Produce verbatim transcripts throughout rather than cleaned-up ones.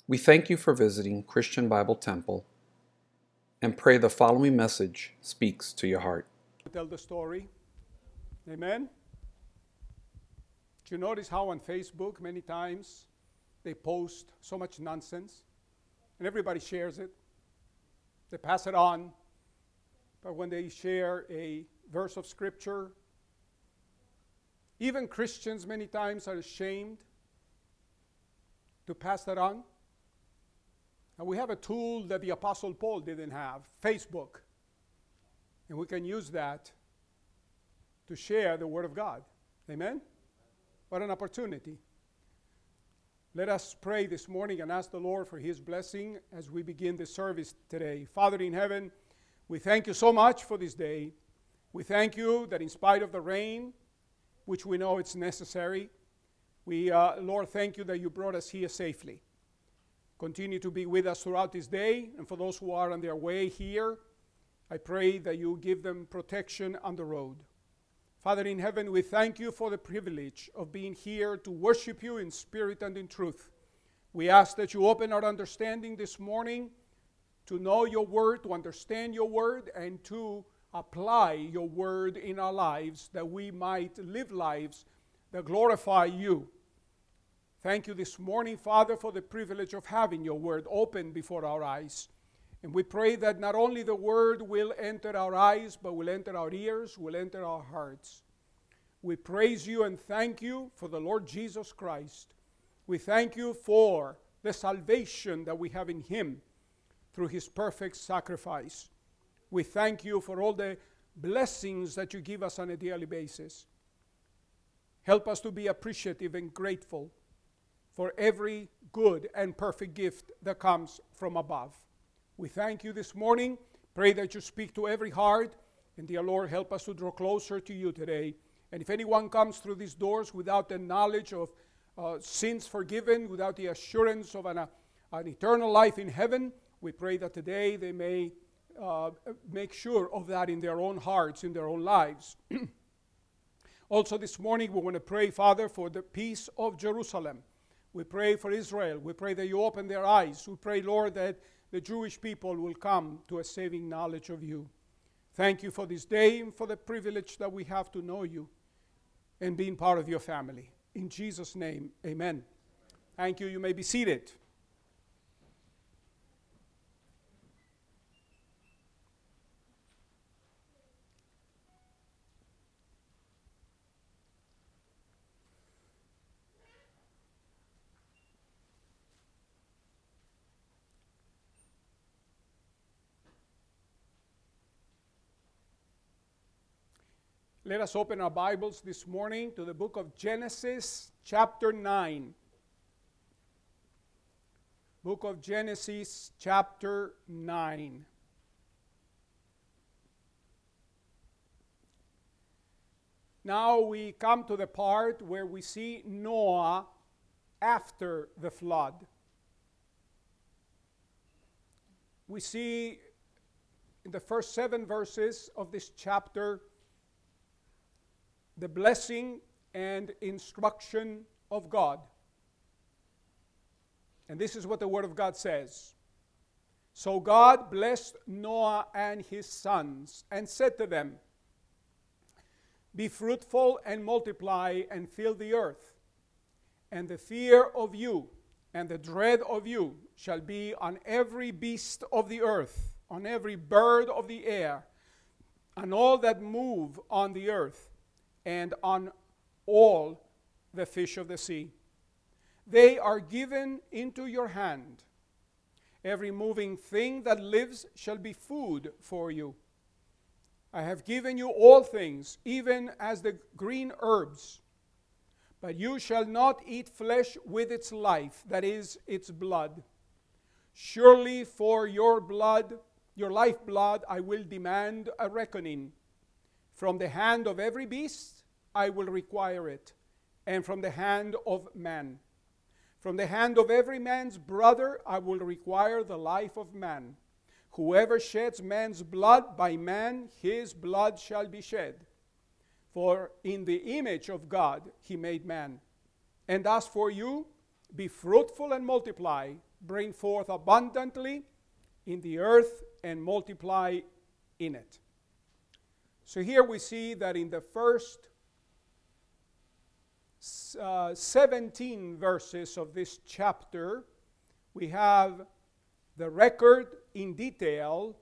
We thank you for visiting Christian Bible Temple and pray the following message speaks to your heart. Tell the story. Amen. Do you notice how on Facebook many times they post so much nonsense and everybody shares it? They pass it on. But when they share a verse of scripture, even Christians many times are ashamed to pass that on. And we have a tool that the Apostle Paul didn't have, Facebook. And we can use that to share the Word of God. Amen? What an opportunity. Let us pray this morning and ask the Lord for His blessing as we begin the service today. Father in heaven, we thank you so much for this day. We thank you that in spite of the rain, which we know it's necessary, we, uh, Lord, thank you that you brought us here safely. Continue to be with us throughout this day, and for those who are on their way here, I pray that you give them protection on the road. Father in heaven, we thank you for the privilege of being here to worship you in spirit and in truth. We ask that you open our understanding this morning to know your word, to understand your word, and to apply your word in our lives, that we might live lives that glorify you. Thank you this morning, Father, for the privilege of having your word open before our eyes. And we pray that not only the word will enter our eyes, but will enter our ears, will enter our hearts. We praise you and thank you for the Lord Jesus Christ. We thank you for the salvation that we have in him through his perfect sacrifice. We thank you for all the blessings that you give us on a daily basis. Help us to be appreciative and grateful for every good and perfect gift that comes from above. We thank you this morning. Pray that you speak to every heart. And dear Lord, help us to draw closer to you today. And if anyone comes through these doors without the knowledge of uh, sins forgiven, without the assurance of an, uh, an eternal life in heaven, we pray that today they may uh, make sure of that in their own hearts, in their own lives. Also this morning we want to pray, Father, for the peace of Jerusalem. We pray for Israel. We pray that you open their eyes. We pray, Lord, that the Jewish people will come to a saving knowledge of you. Thank you for this day and for the privilege that we have to know you and being part of your family. In Jesus' name, amen. Thank you. You may be seated. Let us open our Bibles this morning to the book of Genesis, chapter nine. Book of Genesis, chapter nine. Now we come to the part where we see Noah after the flood. We see in the first seven verses of this chapter the blessing and instruction of God. And this is what the Word of God says. So God blessed Noah and his sons and said to them, be fruitful and multiply and fill the earth. And the fear of you and the dread of you shall be on every beast of the earth, on every bird of the air, and all that move on the earth, and on all the fish of the sea. They are given into your hand. Every moving thing that lives shall be food for you. I have given you all things, even as the green herbs. But you shall not eat flesh with its life, that is, its blood. Surely for your blood, your lifeblood, I will demand a reckoning. From the hand of every beast I will require it, and from the hand of man. From the hand of every man's brother I will require the life of man. Whoever sheds man's blood, by man his blood shall be shed. For in the image of God he made man. And as for you, be fruitful and multiply, bring forth abundantly in the earth and multiply in it. So here we see that in the first uh, seventeen verses of this chapter, we have the record in detail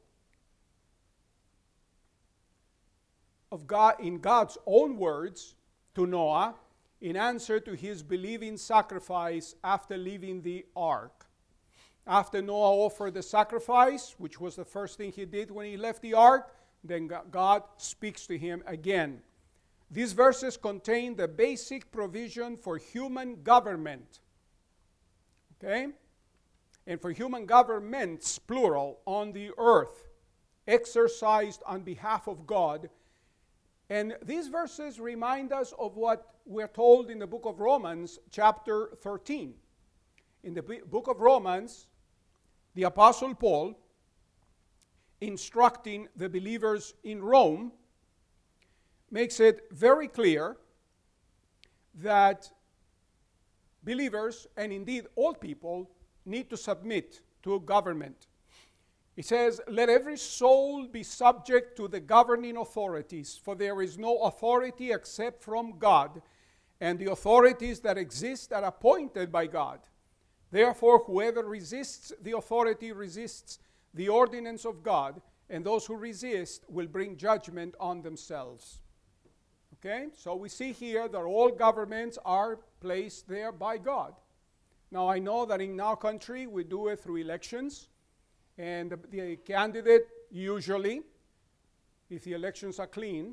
of God, in God's own words to Noah, in answer to his believing sacrifice after leaving the ark. After Noah offered the sacrifice, which was the first thing he did when he left the ark, then God speaks to him again. These verses contain the basic provision for human government. Okay? And for human governments, plural, on the earth, exercised on behalf of God. And these verses remind us of what we're told in the book of Romans, chapter thirteen. In the book of Romans, the Apostle Paul, instructing the believers in Rome, makes it very clear that believers, and indeed all people, need to submit to a government. He says, "Let every soul be subject to the governing authorities, for there is no authority except from God, and the authorities that exist are appointed by God. Therefore, whoever resists the authority resists the ordinance of God, and those who resist will bring judgment on themselves." Okay, so we see here that all governments are placed there by God. Now, I know that in our country we do it through elections, and the, the candidate usually, if the elections are clean,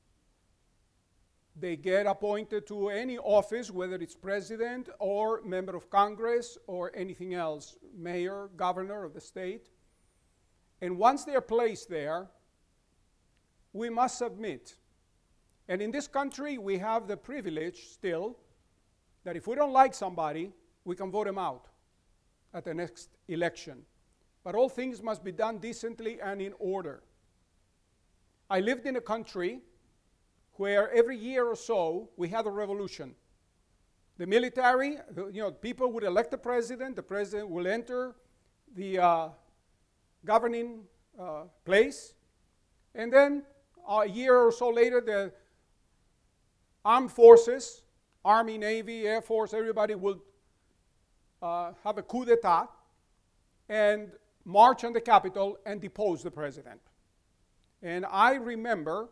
they get appointed to any office, whether it's president or member of Congress or anything else, mayor, governor of the state. And once they're placed there, we must submit. And in this country, we have the privilege still that if we don't like somebody, we can vote him out at the next election. But all things must be done decently and in order. I lived in a country where every year or so we had a revolution. The military, you know, people would elect the president, the president will enter the uh, governing uh, place, and then a year or so later, the armed forces, Army, Navy, Air Force, everybody will uh, have a coup d'etat and march on the Capitol and depose the president. And I remember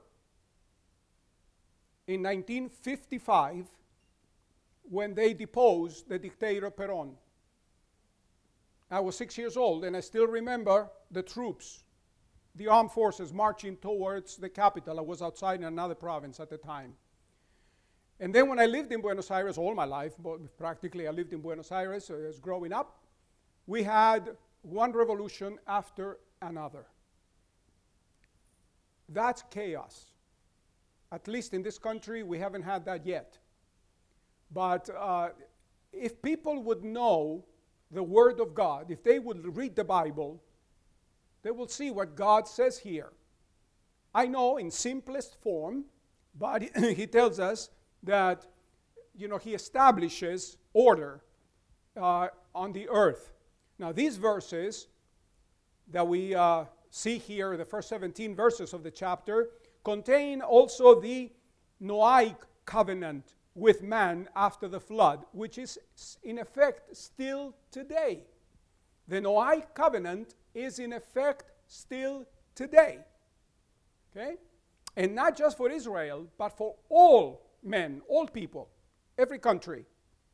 in nineteen fifty-five when they deposed the dictator Perón. I was six years old, and I still remember the troops, the armed forces marching towards the Capitol. I was outside in another province at the time. And then when I lived in Buenos Aires all my life, but practically I lived in Buenos Aires so as growing up, we had one revolution after another. That's chaos. At least in this country, we haven't had that yet. But uh, if people would know the Word of God, if they would read the Bible, they will see what God says here. I know in simplest form, but he tells us that, you know, he establishes order uh, on the earth. Now, these verses that we uh, see here, the first seventeen verses of the chapter, contain also the Noahic covenant with man after the flood, which is in effect still today. The Noahic covenant is in effect still today. Okay? And not just for Israel, but for all men, all people, every country.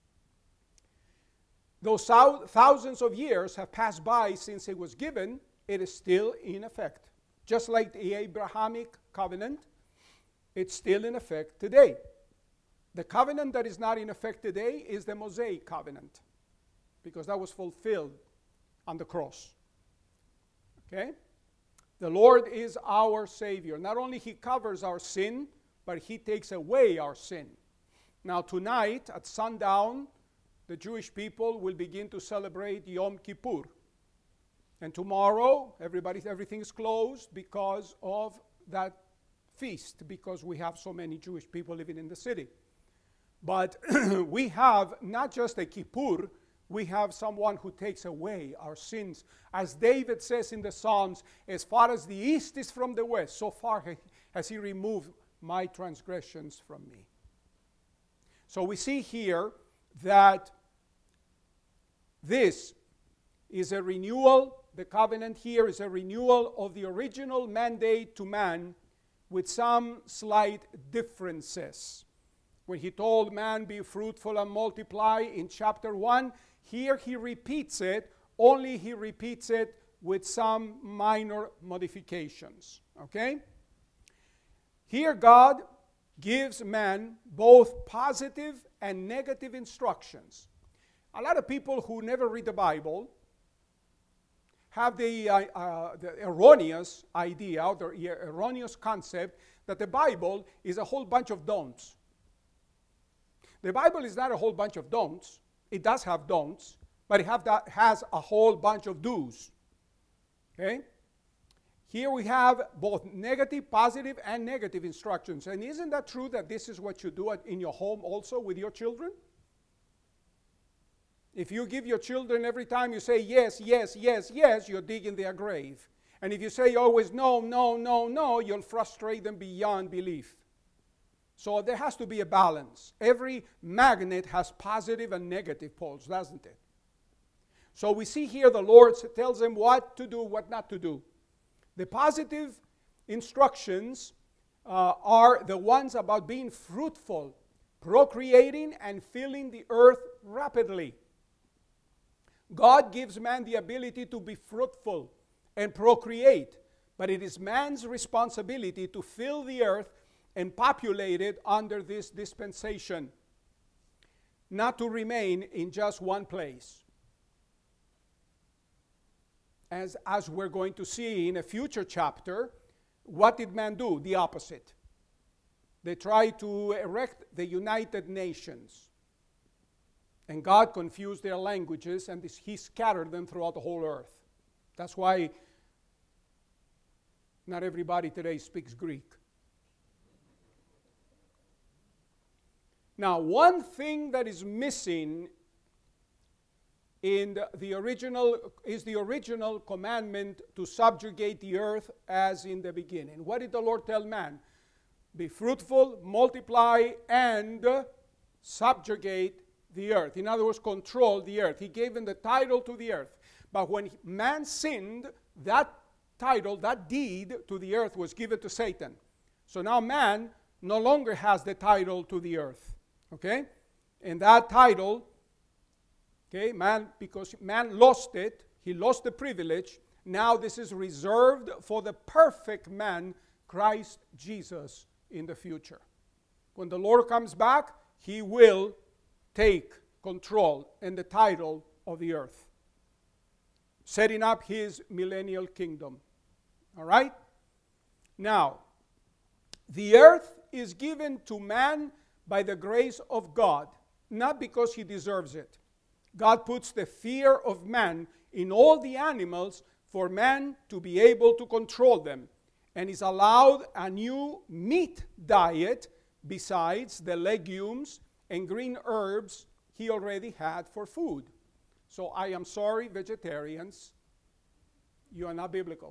Though thousands of years have passed by since it was given, it is still in effect. Just like the Abrahamic covenant, it's still in effect today. The covenant that is not in effect today is the Mosaic covenant, because that was fulfilled on the cross. Okay? The Lord is our Savior. Not only He covers our sin, but He takes away our sin. Now tonight at sundown, the Jewish people will begin to celebrate Yom Kippur. And tomorrow, everybody, everything's closed because of that feast, because we have so many Jewish people living in the city. But we have not just a kippur, we have someone who takes away our sins. As David says in the Psalms, as far as the east is from the west, so far has he removed my transgressions from me. So we see here that this is a renewal. The covenant here is a renewal of the original mandate to man with some slight differences. When he told man, be fruitful and multiply in chapter one, here he repeats it, only he repeats it with some minor modifications. Okay? Here God gives man both positive and negative instructions. A lot of people who never read the Bible have the, uh, uh, the erroneous idea, or the erroneous concept that the Bible is a whole bunch of don'ts. The Bible is not a whole bunch of don'ts. It does have don'ts, but it have that, has a whole bunch of do's. Okay? Here we have both negative, positive, and negative instructions. And isn't that true that this is what you do in your home also with your children? If you give your children every time you say yes, yes, yes, yes, you're digging their grave. And if you say always no, no, no, no, you'll frustrate them beyond belief. So there has to be a balance. Every magnet has positive and negative poles, doesn't it? So we see here the Lord tells them what to do, what not to do. The positive instructions uh, are the ones about being fruitful, procreating, and filling the earth rapidly. God gives man the ability to be fruitful and procreate, but it is man's responsibility to fill the earth and populate it under this dispensation, not to remain in just one place. As, as we're going to see in a future chapter, what did man do? The opposite. They tried to erect the United Nations. And God confused their languages, and this, he scattered them throughout the whole earth. That's why not everybody today speaks Greek. Now, one thing that is missing in the, the original is the original commandment to subjugate the earth as in the beginning. What did the Lord tell man? Be fruitful, multiply, and subjugate the earth. In other words, control the earth. He gave him the title to the earth. But when man sinned, that title, that deed to the earth was given to Satan. So now man no longer has the title to the earth. Okay? And that title, okay, man, because man lost it, he lost the privilege. Now this is reserved for the perfect man, Christ Jesus, in the future. When the Lord comes back, he will take control and the title of the earth, setting up his millennial kingdom. All right? Now, the earth is given to man by the grace of God, not because he deserves it. God puts the fear of man in all the animals for man to be able to control them, and is allowed a new meat diet besides the legumes and green herbs he already had for food. So I am sorry, vegetarians, you are not biblical.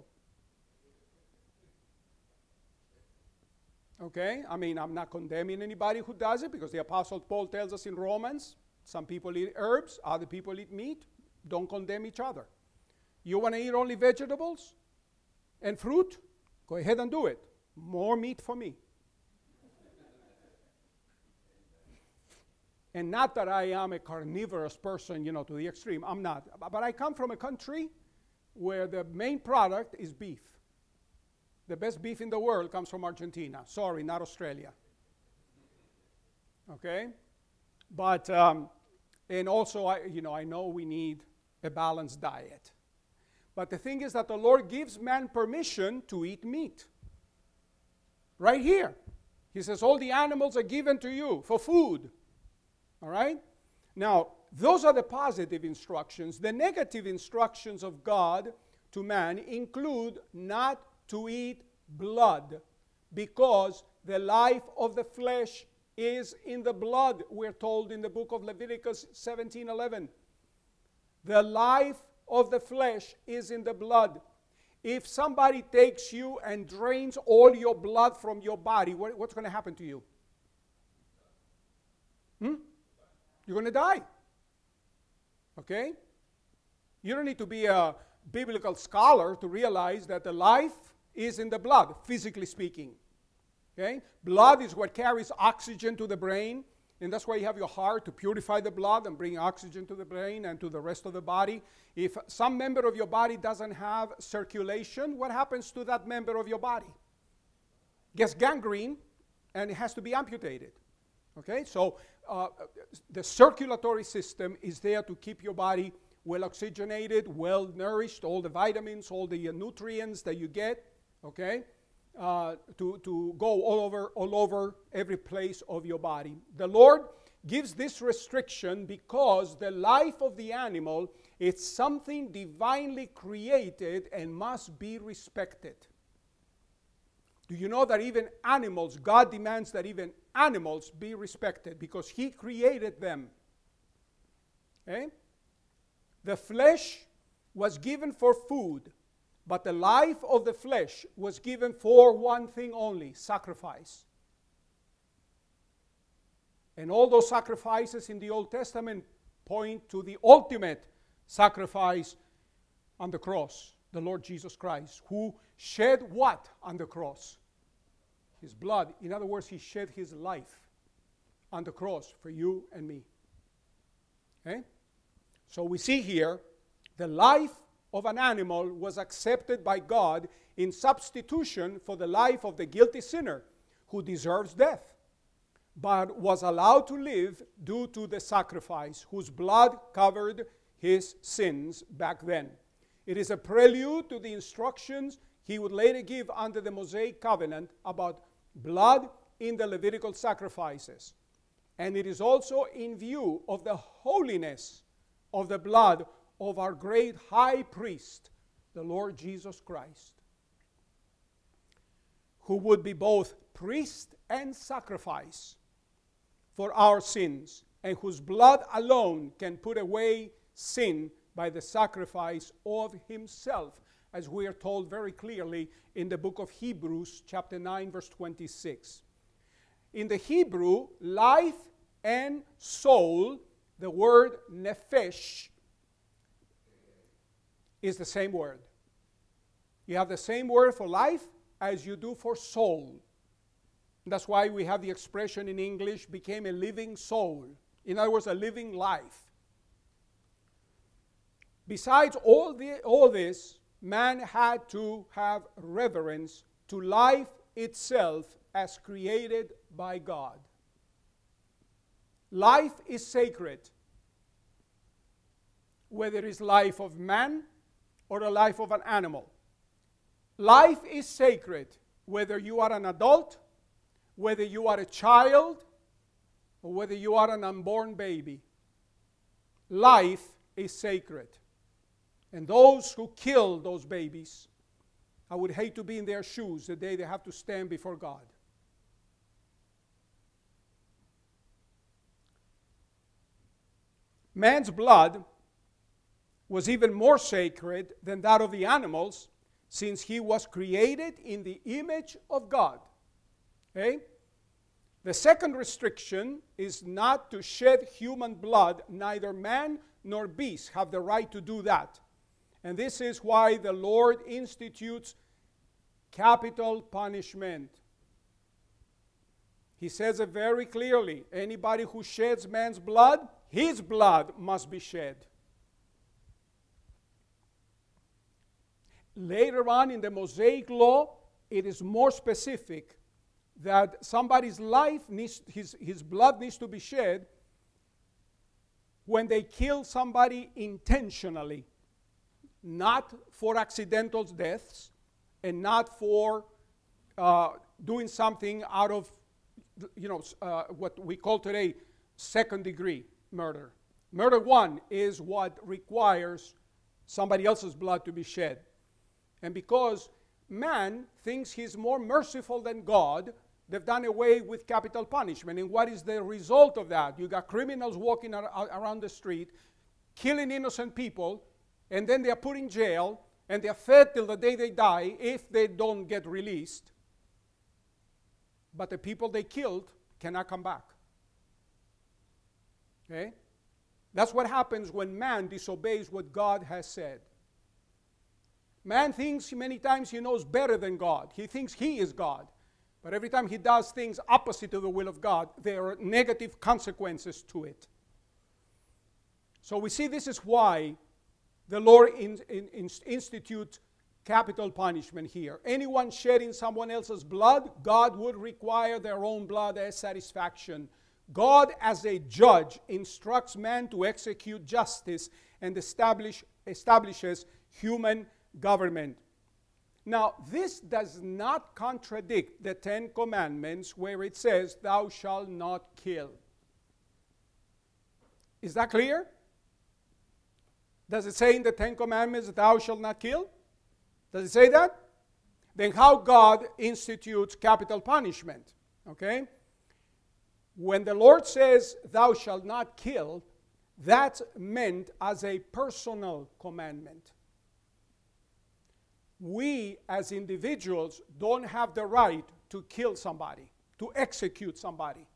Okay? I mean, I'm not condemning anybody who does it, because the Apostle Paul tells us in Romans, some people eat herbs, other people eat meat. Don't condemn each other. You want to eat only vegetables and fruit? Go ahead and do it. More meat for me. And not that I am a carnivorous person, you know, to the extreme. I'm not. But I come from a country where the main product is beef. The best beef in the world comes from Argentina. Sorry, not Australia. Okay? But, um, and also, I, you know, I know we need a balanced diet. But the thing is that the Lord gives man permission to eat meat. Right here. He says, all the animals are given to you for food. All right? Now, those are the positive instructions. The negative instructions of God to man include not to eat blood, because the life of the flesh is in the blood, we're told in the book of Leviticus seventeen eleven. The life of the flesh is in the blood. If somebody takes you and drains all your blood from your body, what, what's going to happen to you? Hmm? You're going to die. Okay? You don't need to be a biblical scholar to realize that the life is in the blood, physically speaking. Okay? Blood is what carries oxygen to the brain, and that's why you have your heart to purify the blood and bring oxygen to the brain and to the rest of the body. If some member of your body doesn't have circulation, what happens to that member of your body? Gets gangrene, and it has to be amputated. Okay? So uh, the circulatory system is there to keep your body well oxygenated, well nourished, all the vitamins, all the uh, nutrients that you get, okay, uh, to, to go all over, all over every place of your body. The Lord gives this restriction because the life of the animal is something divinely created and must be respected. Do you know that even animals, God demands that even animals be respected because He created them? Okay? The flesh was given for food, but the life of the flesh was given for one thing only, sacrifice. And all those sacrifices in the Old Testament point to the ultimate sacrifice on the cross, the Lord Jesus Christ, who shed what on the cross? His blood. In other words, He shed His life on the cross for you and me. Okay? So we see here, the life of an animal was accepted by God in substitution for the life of the guilty sinner who deserves death, but was allowed to live due to the sacrifice whose blood covered his sins back then. It is a prelude to the instructions He would later give under the Mosaic covenant about blood in the Levitical sacrifices. And it is also in view of the holiness of the blood of our great high priest, the Lord Jesus Christ, who would be both priest and sacrifice for our sins, and whose blood alone can put away sin by the sacrifice of Himself, as we are told very clearly in the book of Hebrews, chapter nine, verse twenty-six. In the Hebrew, life and soul, the word nephesh is the same word. You have the same word for life as you do for soul. That's why we have the expression in English, became a living soul. In other words, a living life. Besides all, the, all this, man had to have reverence to life itself as created by God. Life is sacred, whether it is life of man or the life of an animal. Life is sacred, whether you are an adult, whether you are a child, or whether you are an unborn baby. Life is sacred. And those who kill those babies, I would hate to be in their shoes the day they have to stand before God. Man's blood was even more sacred than that of the animals, since he was created in the image of God. Okay? The second restriction is not to shed human blood. Neither man nor beast have the right to do that. And this is why the Lord institutes capital punishment. He says it very clearly. Anybody who sheds man's blood, his blood must be shed. Later on in the Mosaic law, it is more specific that somebody's life needs, his, his blood needs to be shed when they kill somebody intentionally, not for accidental deaths and not for uh, doing something out of, you know, uh, what we call today second degree murder. Murder one is what requires somebody else's blood to be shed. And because man thinks he's more merciful than God, they've done away with capital punishment. And what is the result of that? You got criminals walking ar- around the street, killing innocent people, and then they are put in jail, and they are fed till the day they die if they don't get released. But the people they killed cannot come back. Okay? That's what happens when man disobeys what God has said. Man thinks many times he knows better than God. He thinks he is God. But every time he does things opposite to the will of God, there are negative consequences to it. So we see this is why the Lord in, in, in institutes capital punishment here. Anyone shedding someone else's blood, God would require their own blood as satisfaction. God, as a judge, instructs man to execute justice and establish, establishes human government. Now, this does not contradict the Ten Commandments where it says, thou shalt not kill. Is that clear? Does it say in the Ten Commandments, thou shalt not kill? Does it say that? Then how God institutes capital punishment? Okay? When the Lord says, thou shalt not kill, that's meant as a personal commandment. We as individuals don't have the right to kill somebody, to execute somebody.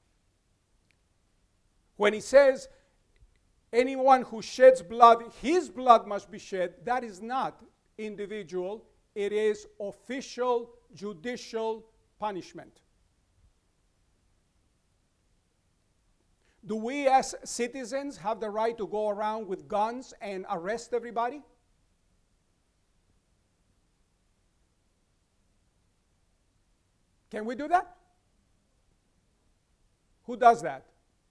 When he says, anyone who sheds blood, his blood must be shed, that is not individual, it is official judicial punishment. Do we as citizens have the right to go around with guns and arrest everybody? Can we do that? Who does that?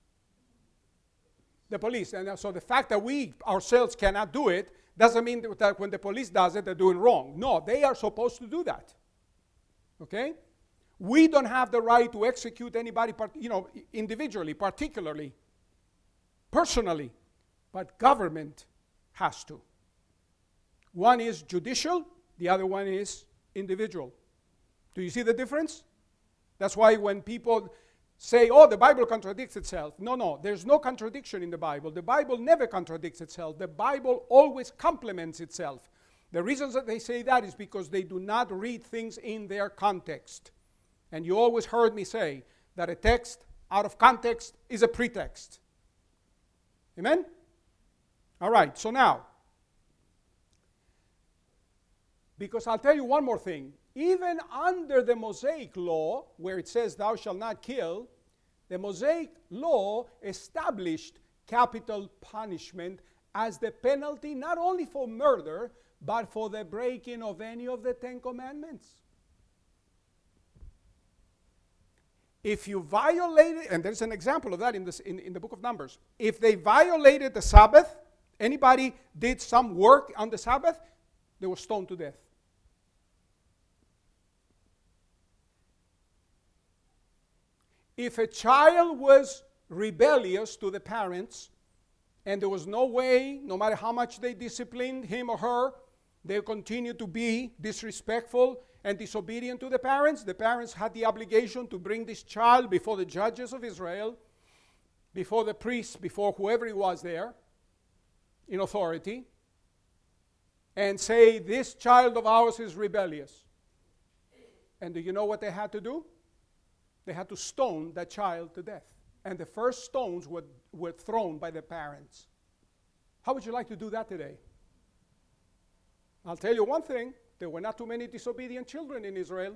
The police. And so the fact that we ourselves cannot do it doesn't mean that when the police does it, they're doing wrong. No, they are supposed to do that. Okay? We don't have the right to execute anybody, you know, individually, particularly, personally, but government has to. One is judicial, the other one is individual. Do you see the difference? That's why when people say, oh, the Bible contradicts itself. No, no, there's no contradiction in the Bible. The Bible never contradicts itself. The Bible always complements itself. The reasons that they say that is because they do not read things in their context. And you always heard me say that a text out of context is a pretext. Amen? All right, so now, because I'll tell you one more thing. Even under the Mosaic law, where it says thou shalt not kill, the Mosaic law established capital punishment as the penalty not only for murder, but for the breaking of any of the Ten Commandments. If you violated, and there's an example of that in, this, in, in the book of Numbers. If they violated the Sabbath, anybody did some work on the Sabbath, they were stoned to death. If a child was rebellious to the parents, and there was no way, no matter how much they disciplined him or her, they continued to be disrespectful and disobedient to the parents, the parents had the obligation to bring this child before the judges of Israel, before the priests, before whoever it was there in authority, and say, this child of ours is rebellious. And do you know what they had to do? They had to stone that child to death. And the first stones were, were thrown by the parents. How would you like to do that today? I'll tell you one thing. There were not too many disobedient children in Israel.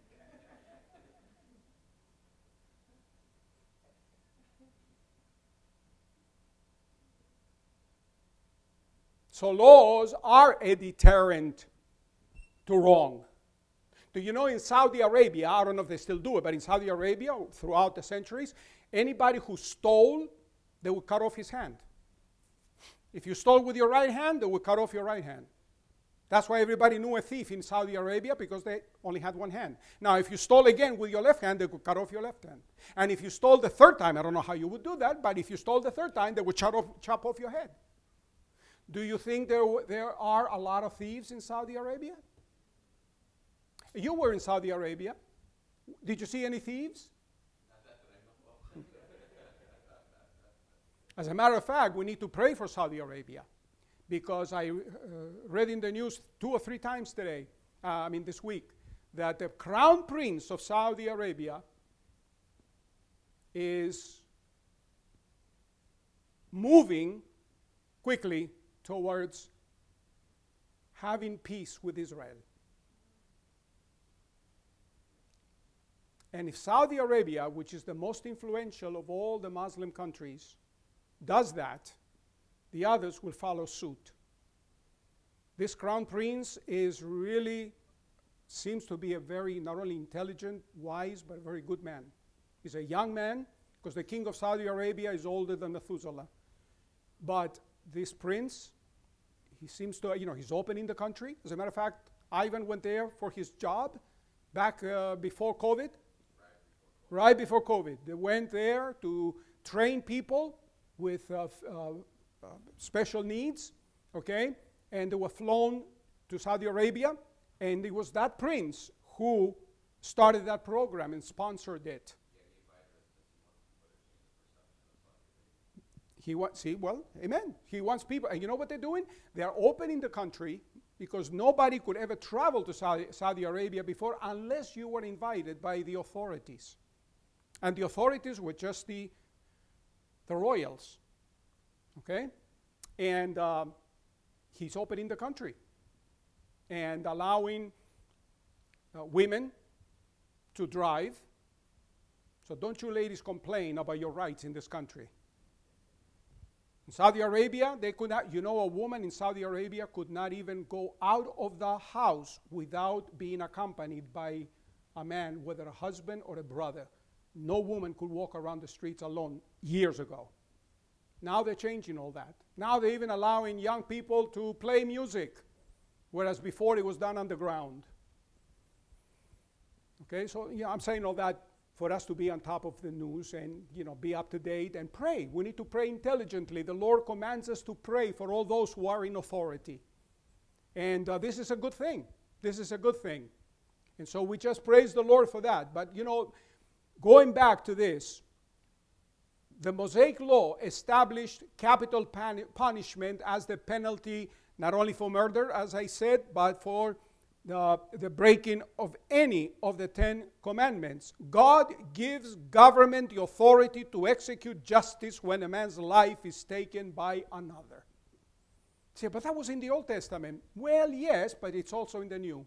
So laws are a deterrent to wrong. Do you know in Saudi Arabia, I don't know if they still do it, but in Saudi Arabia, throughout the centuries, anybody who stole, they would cut off his hand. If you stole with your right hand, they would cut off your right hand. That's why everybody knew a thief in Saudi Arabia, because they only had one hand. Now, if you stole again with your left hand, they would cut off your left hand. And if you stole the third time, I don't know how you would do that, but if you stole the third time, they would chop off, chop off your head. Do you think there, there are a lot of thieves in Saudi Arabia? You were in Saudi Arabia. Did you see any thieves? As a matter of fact, we need to pray for Saudi Arabia, because I uh, read in the news two or three times today, uh, I mean this week, that the crown prince of Saudi Arabia is moving quickly towards having peace with Israel. And if Saudi Arabia, which is the most influential of all the Muslim countries, does that, the others will follow suit. This crown prince is really, seems to be a very, not only intelligent, wise, but a very good man. He's a young man, because the king of Saudi Arabia is older than Methuselah. But this prince, he seems to, you know, he's opening the country. As a matter of fact, Ivan went there for his job back uh, before COVID. Right before COVID. They went there to train people with uh, uh, uh, special needs, okay? And they were flown to Saudi Arabia, and it was that prince who started that program and sponsored it. He wants, see, well, amen. He wants people, and you know what they're doing? They're opening the country, because nobody could ever travel to Saudi, Saudi Arabia before unless you were invited by the authorities. And the authorities were just the, the royals, okay? And um, he's opening the country and allowing uh, women to drive. So don't you ladies complain about your rights in this country. In Saudi Arabia, they could not, you know, a woman in Saudi Arabia could not even go out of the house without being accompanied by a man, whether a husband or a brother. No woman could walk around the streets alone years ago. Now they're changing all that. Now they're even allowing young people to play music, whereas before it was done underground. Okay, so yeah, I'm saying all that for us to be on top of the news and, you know, be up to date and pray. We need to pray intelligently. The Lord commands us to pray for all those who are in authority. And uh, this is a good thing. This is a good thing. And so we just praise the Lord for that. But, you know, going back to this, the Mosaic Law established capital pan- punishment as the penalty not only for murder, as I said, but for the, the breaking of any of the Ten Commandments. God gives government the authority to execute justice when a man's life is taken by another. See, but that was in the Old Testament. Well, yes, but it's also in the New.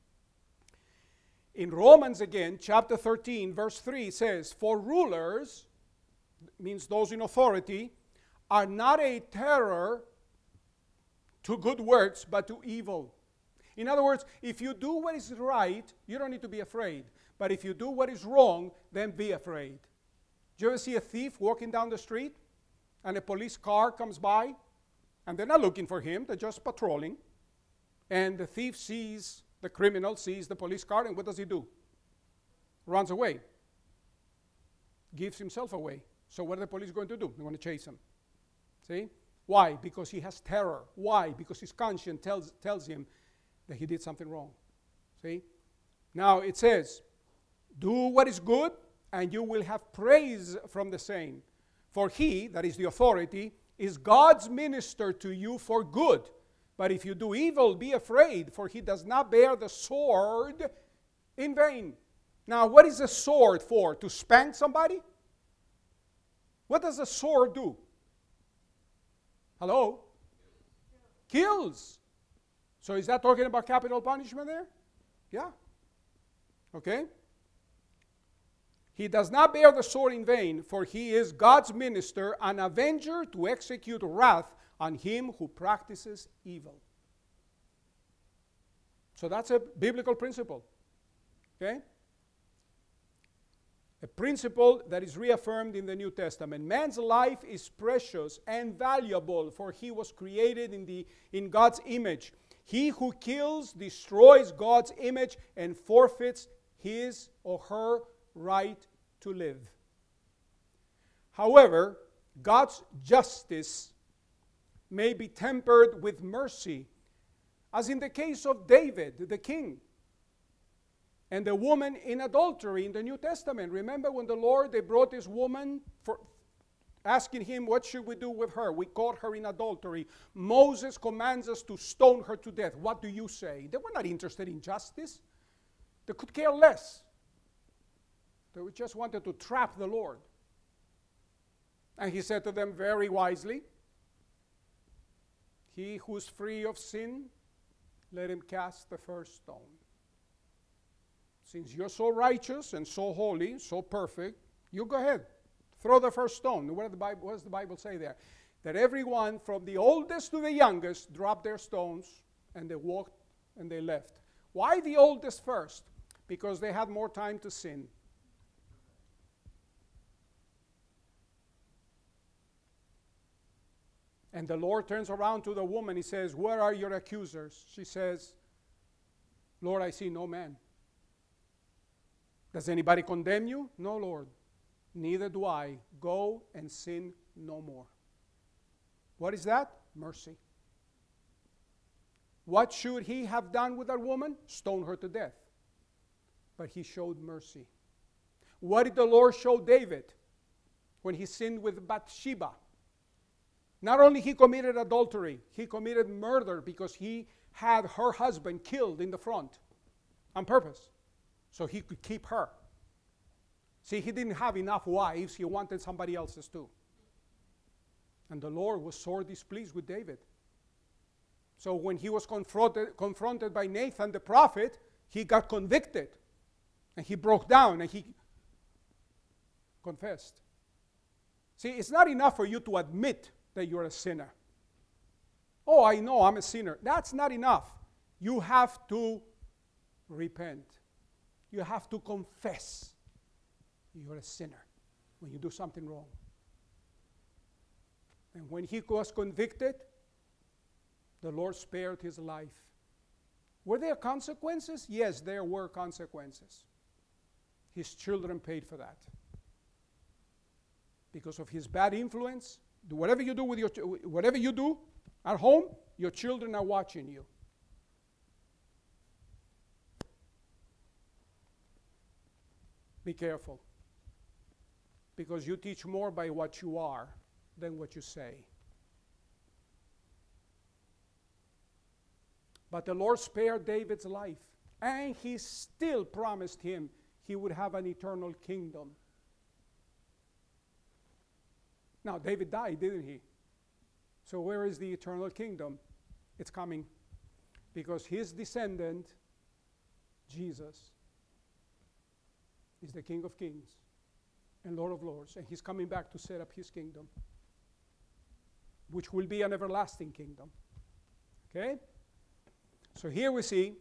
In Romans again, chapter thirteen, verse three says, "For rulers," means those in authority, "are not a terror to good works, but to evil." In other words, if you do what is right, you don't need to be afraid. But if you do what is wrong, then be afraid. Do you ever see a thief walking down the street and a police car comes by? And they're not looking for him, they're just patrolling. And the thief sees, the criminal sees the police car, and what does he do? Runs away. Gives himself away. So what are the police going to do? They're going to chase him. See? Why? Because he has terror. Why? Because his conscience tells, tells him that he did something wrong. See? Now it says, "Do what is good, and you will have praise from the same. For he," that is the authority, "is God's minister to you for good. But if you do evil, be afraid, for he does not bear the sword in vain." Now, what is a sword for? To spank somebody? What does a sword do? Hello? Kills. So is that talking about capital punishment there? Yeah. Okay. "He does not bear the sword in vain, for he is God's minister, an avenger to execute wrath on him who practices evil." So that's a biblical principle. Okay? A principle that is reaffirmed in the New Testament. Man's life is precious and valuable, for he was created in, the, in God's image. He who kills destroys God's image and forfeits his or her right to live. However, God's justice may be tempered with mercy, as in the case of David, the king. And the woman in adultery in the New Testament. Remember when the Lord, they brought this woman for asking him, what should we do with her? We caught her in adultery. Moses commands us to stone her to death. What do you say? They were not interested in justice. They could care less. They just wanted to trap the Lord. And he said to them very wisely, he who's free of sin, let him cast the first stone. Since you're so righteous and so holy, so perfect, you go ahead. Throw the first stone. What, the Bible, what does the Bible say there? That everyone from the oldest to the youngest dropped their stones and they walked and they left. Why the oldest first? Because they had more time to sin. And the Lord turns around to the woman. He says, where are your accusers? She says, Lord, I see no man. Does anybody condemn you? No, Lord. Neither do I. Go and sin no more. What is that? Mercy. What should he have done with that woman? Stone her to death. But he showed mercy. What did the Lord show David when he sinned with Bathsheba? Not only he committed adultery, he committed murder because he had her husband killed in the front on purpose so he could keep her. See, he didn't have enough wives, he wanted somebody else's too. And the Lord was sore displeased with David. So when he was confronted, confronted by Nathan the prophet, he got convicted. And he broke down and he confessed. See, it's not enough for you to admit that you're a sinner. Oh, I know I'm a sinner. That's not enough. You have to repent. You have to confess you're a sinner when you do something wrong. And when he was convicted, the Lord spared his life. Were there consequences? Yes, there were consequences. His children paid for that. Because of his bad influence, do whatever you do with your whatever you do at home, your children are watching you. Be careful. Because you teach more by what you are than what you say. But the Lord spared David's life, and he still promised him he would have an eternal kingdom. Now, David died, didn't he? So where is the eternal kingdom? It's coming. Because his descendant, Jesus, is the King of Kings and Lord of Lords. And he's coming back to set up his kingdom, which will be an everlasting kingdom. Okay? So here we see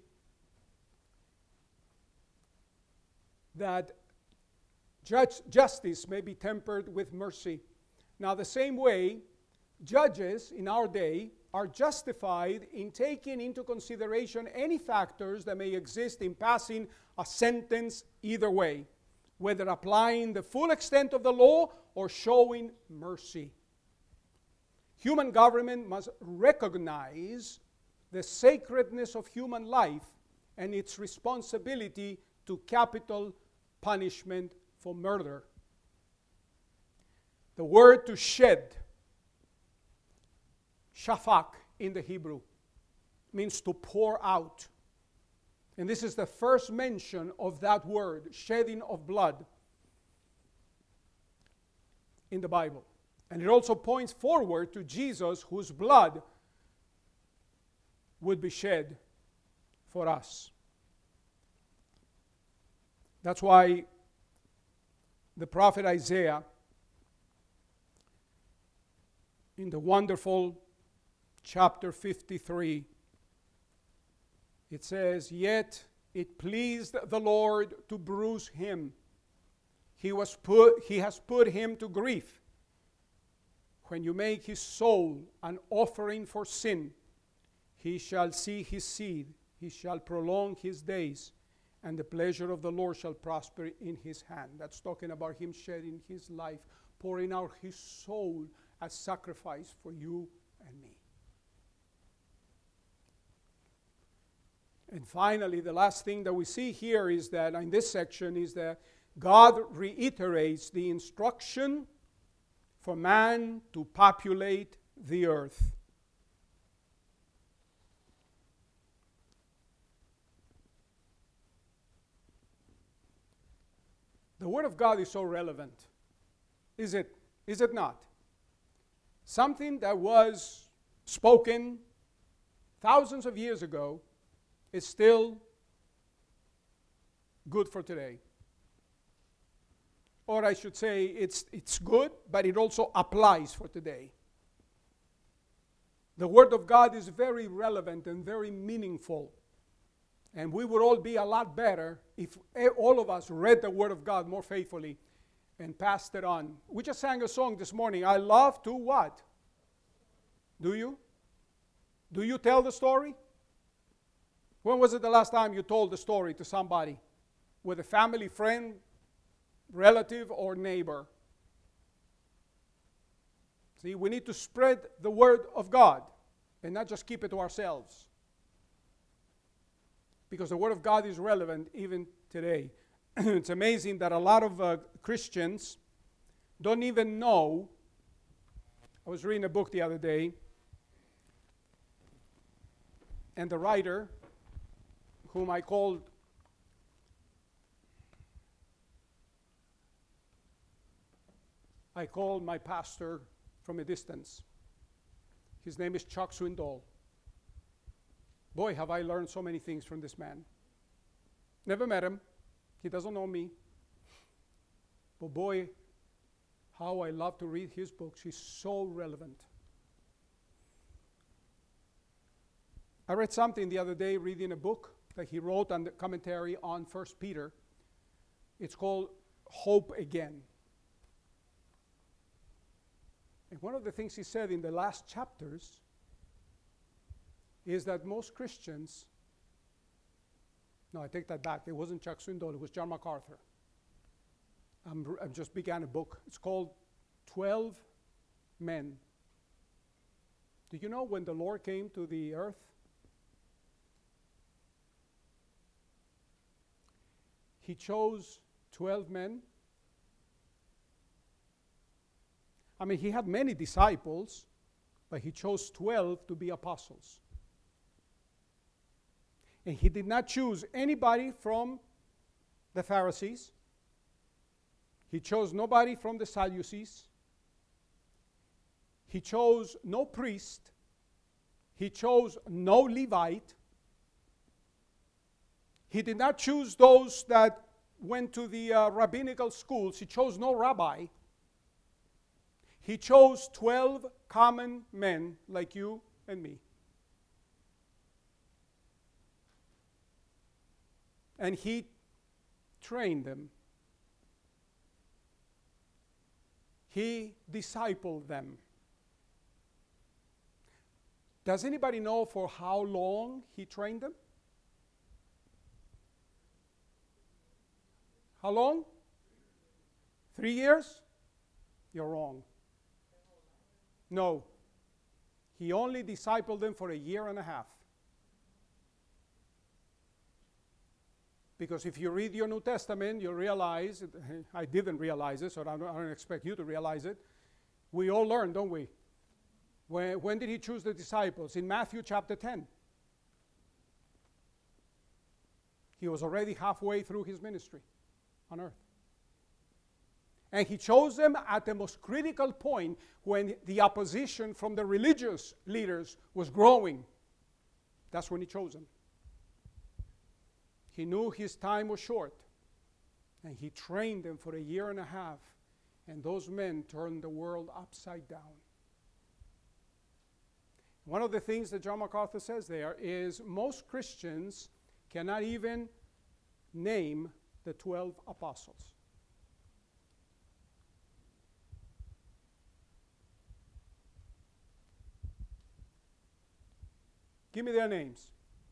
that judge, justice may be tempered with mercy. Now, the same way, judges in our day are justified in taking into consideration any factors that may exist in passing a sentence either way, whether applying the full extent of the law or showing mercy. Human government must recognize the sacredness of human life and its responsibility to capital punishment for murder. The word to shed, shafak in the Hebrew, means to pour out. And this is the first mention of that word, shedding of blood, in the Bible. And it also points forward to Jesus, whose blood would be shed for us. That's why the prophet Isaiah, in the wonderful chapter fifty-three, it says, "Yet it pleased the Lord to bruise him. He was put, he has put him to grief. When you make his soul an offering for sin, he shall see his seed, he shall prolong his days, and the pleasure of the Lord shall prosper in his hand." That's talking about him shedding his life, pouring out his soul as sacrifice for you and me. And finally, the last thing that we see here is that in this section is that God reiterates the instruction for man to populate the earth. The Word of God is so relevant. Is it? Is it not? Something that was spoken thousands of years ago is still good for today. Or I should say, it's, it's good, but it also applies for today. The Word of God is very relevant and very meaningful. And we would all be a lot better if all of us read the Word of God more faithfully and passed it on. We just sang a song this morning. I love to what? Do you? Do you tell the story? When was it the last time you told the story to somebody? With a family, friend, relative, or neighbor? See, we need to spread the Word of God and not just keep it to ourselves. Because the Word of God is relevant even today. It's amazing that a lot of uh, Christians don't even know. I was reading a book the other day, and the writer, whom I called I called my pastor from a distance. His name is Chuck Swindoll. Boy, have I learned so many things from this man. Never met him. He doesn't know me. But boy, how I love to read his books. He's so relevant. I read something the other day, reading a book that he wrote on the commentary on First Peter. It's called Hope Again. And one of the things he said in the last chapters is that most Christians, no, I take that back. It wasn't Chuck Swindoll, it was John MacArthur. I'm, I just began a book. It's called twelve Men. Do you know when the Lord came to the earth? He chose twelve men. I mean, he had many disciples, but he chose twelve to be apostles. And he did not choose anybody from the Pharisees. He chose nobody from the Sadducees. He chose no priest. He chose no Levite. He did not choose those that went to the uh, rabbinical schools. He chose no rabbi. He chose twelve common men like you and me. And he trained them. He discipled them. Does anybody know for how long he trained them? How long? Three years? You're wrong. No. He only discipled them for a year and a half. Because if you read your New Testament, you realize, I didn't realize it, so I don't, I don't expect you to realize it. We all learn, don't we? When, when did he choose the disciples? In Matthew chapter ten. He was already halfway through his ministry on earth. And he chose them at the most critical point when the opposition from the religious leaders was growing. That's when he chose them. He knew his time was short, and he trained them for a year and a half, and those men turned the world upside down. One of the things that John MacArthur says there is most Christians cannot even name the twelve apostles. Give me their names.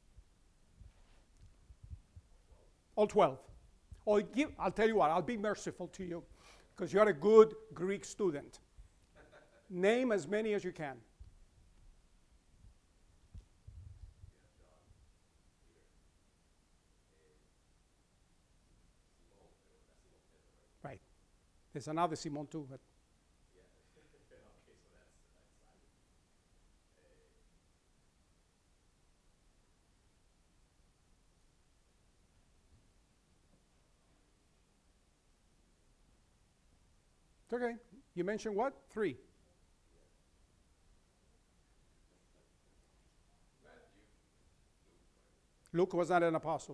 All twelve. Or give, I'll tell you what, I'll be merciful to you because you're a good Greek student. Name as many as you can. There's another Simon too, but it's okay. You mentioned what? Three. Luke was not an apostle.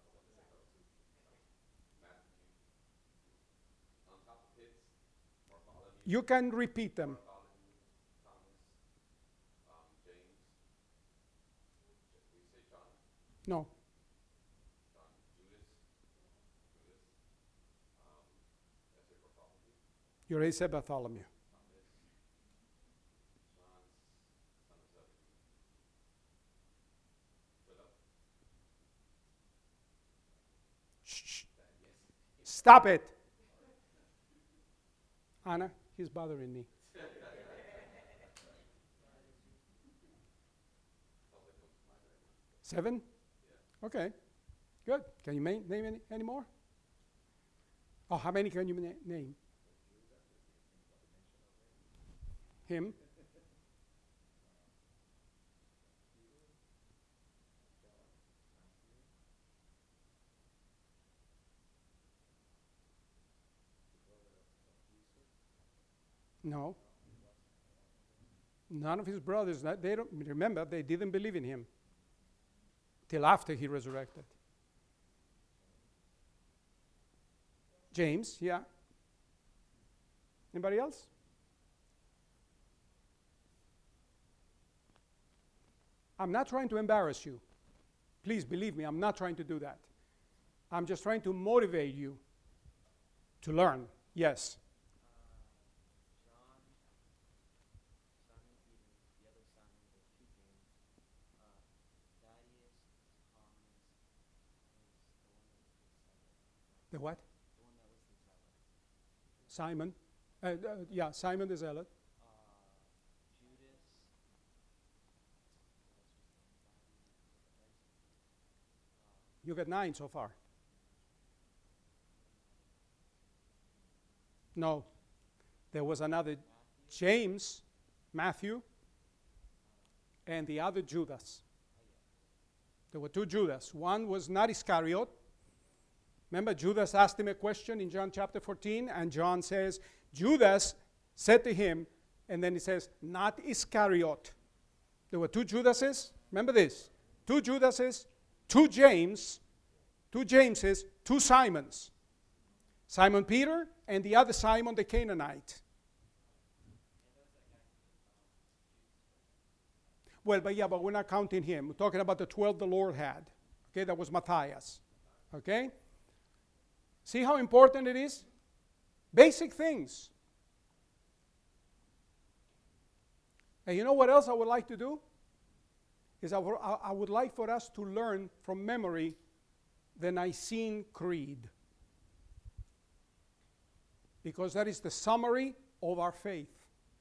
You can repeat them. No. You already said Bartholomew. Shh. Stop it. Anna, he's bothering me. Seven? Okay. Good. Can you ma- name any, any more? Oh, how many can you na- name? Him. No. None of his brothers. They don't remember. They didn't believe in him till after he resurrected. James, yeah. Anybody else? I'm not trying to embarrass you. Please believe me, I'm not trying to do that. I'm just trying to motivate you to learn. Yes. The what? The one that was the zealot. Simon. Uh, uh, yeah, Simon the Zealot. Uh, Judas. You got nine so far. No. There was another Matthew. James, Matthew, and the other Judas. There were two Judas. One was not Iscariot. Remember, Judas asked him a question in John chapter fourteen, and John says, Judas said to him, and then he says, not Iscariot. There were two Judases. Remember this. Two Judases, two James, two Jameses, two Simons. Simon Peter and the other Simon the Canaanite. Well, but yeah, but we're not counting him. We're talking about the twelve the Lord had. Okay, that was Matthias. Okay? See how important it is? Basic things. And you know what else I would like to do? Is I, w- I would like for us to learn from memory the Nicene Creed. Because that is the summary of our faith.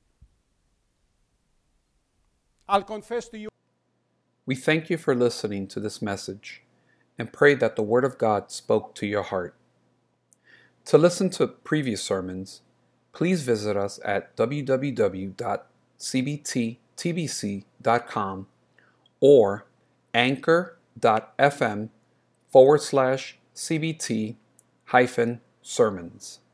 I'll confess to you. We thank you for listening to this message and pray that the Word of God spoke to your heart. To listen to previous sermons, please visit us at w w w dot c b t t b c dot com or anchor.fm forward slash cbt hyphen sermons.